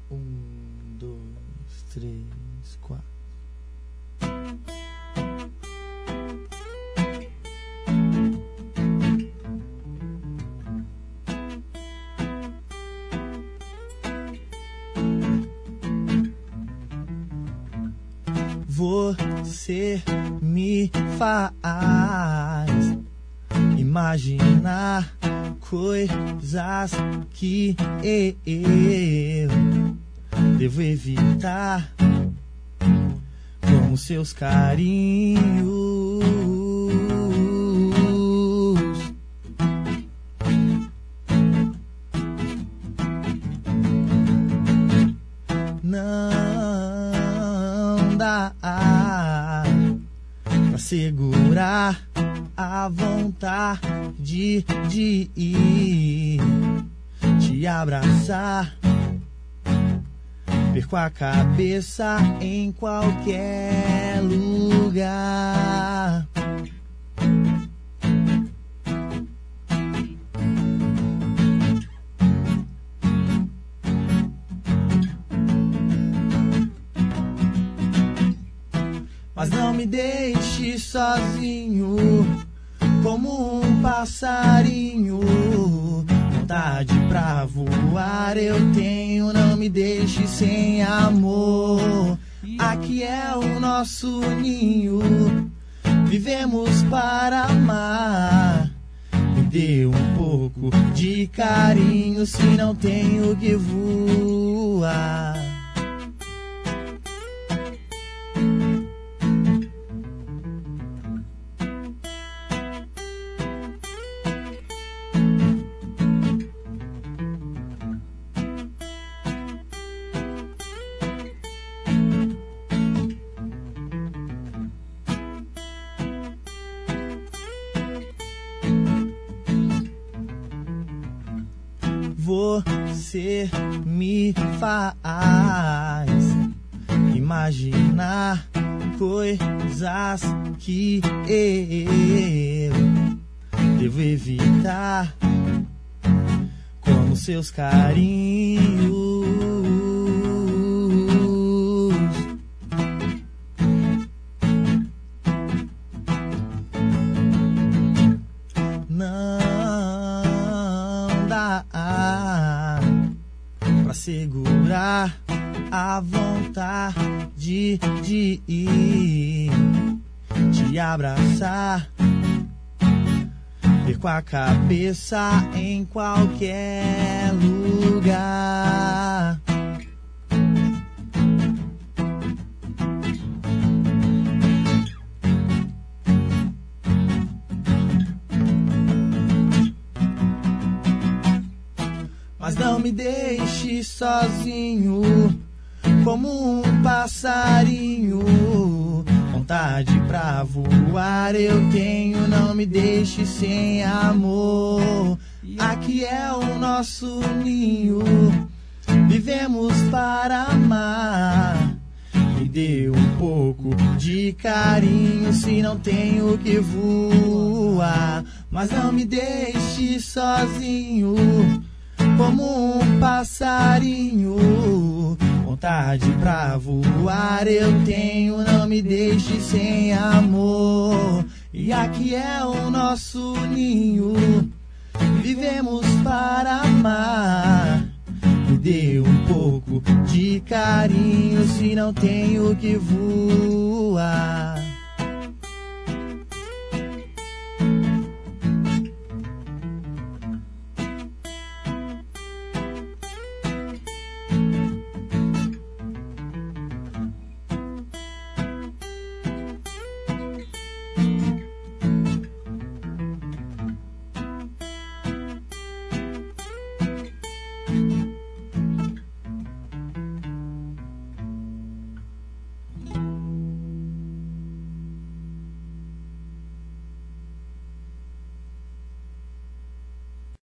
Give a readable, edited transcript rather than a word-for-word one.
1, 2, 3, 4. Você me faz imaginar coisas que eu devo evitar, como seus carinhos. Não dá pra segurar a vontade de ir te abraçar. Perco a cabeça em qualquer lugar. Mas não me deixe sozinho, como um passarinho. Vontade pra voar eu tenho, não me deixe sem amor. Aqui é o nosso ninho, vivemos para amar. Me dê um pouco de carinho, se não tenho que voar. Você me faz imaginar coisas que eu devo evitar, como seus carinhos. Não dá pra segurar a vontade de ir te abraçar. Perco a cabeça em qualquer lugar. Mas não me deixe sozinho, como um passarinho. Vontade pra voar eu tenho, não me deixe sem amor. Aqui é o nosso ninho, vivemos para amar. Me dê um pouco de carinho, se não tenho que voar. Mas não me deixe sozinho, como um passarinho. Vontade pra voar eu tenho, não me deixe sem amor. E aqui é o nosso ninho, vivemos para amar. Me dê um pouco de carinho, se não tenho que voar.